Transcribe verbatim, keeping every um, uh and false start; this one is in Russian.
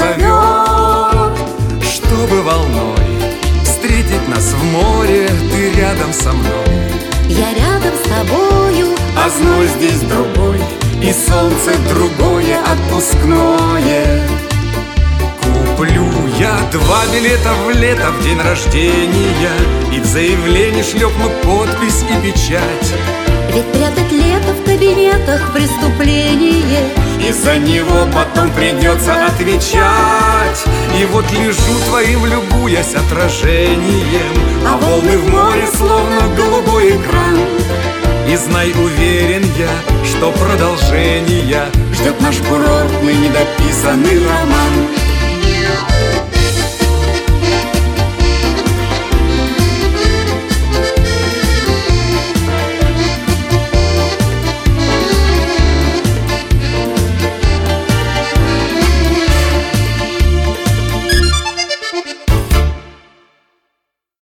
зовет, чтобы волной встретить нас в море. Ты рядом со мной, я рядом с тобою, а зной здесь другой, и солнце другое, отпускное. Куплю я два билета в лето, в день рождения, и в заявлении шлепну подпись и печать. ведь прятать лето в кабинетах преступление, и за него потом придется отвечать. И вот лежу твоим, любуясь отражением, а волны в море словно голубой экран. И знай, уверен я, что продолжение ждет наш курортный недописанный роман.